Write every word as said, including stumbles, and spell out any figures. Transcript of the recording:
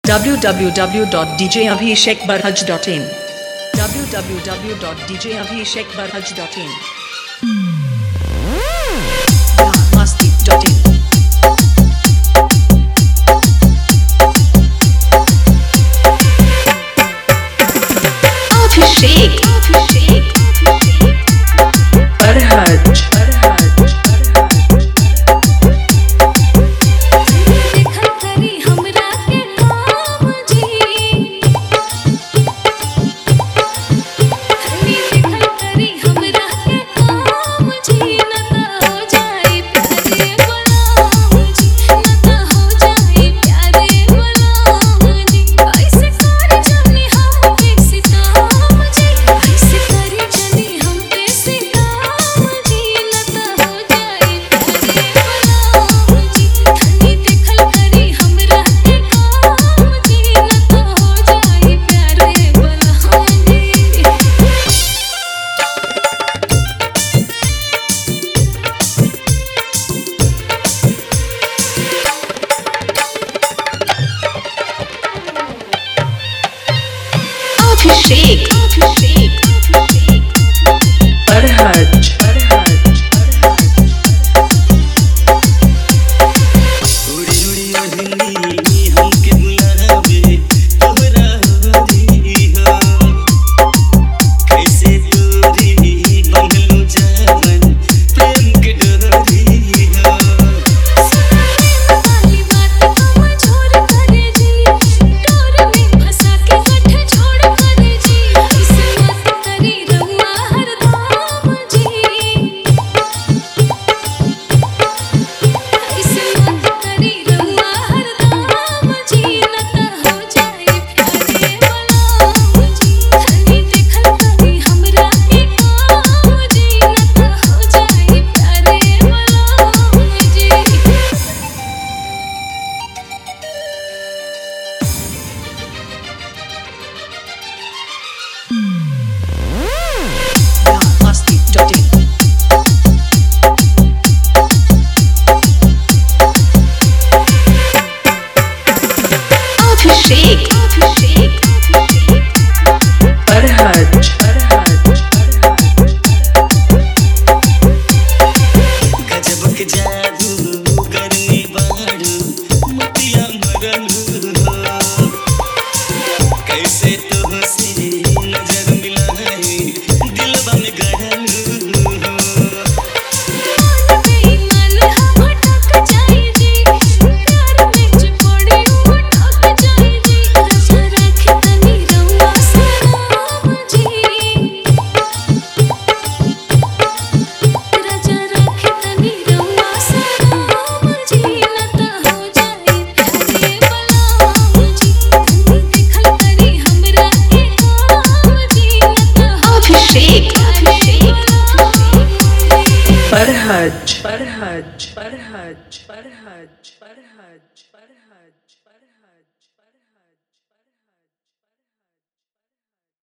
w w w dot d j abhishek barhaj dot in w w w dot d j abhishek barhaj dot in masti dot in Abhishek Abhishek barhaj Abhishek Abhishek barhaj Abhishek Abhishek barhaj गजब के जादू करने वालू मतिया मरल हो कैसे तुझसे नजर मिलाए दिलवा में गड़ल हो बेईमान हम अटक जाए जी प्यार में चिपड़े अटक जाए जी रजा रखे तनी रउआ सलाम जी रजा रखे तनी रउआ सलाम जी न त हो जाए प्यारे बलाम जी देखल करी हमरा के काम जी न त Abhishek Abhishek barhaj barhaj barhaj barhaj barhaj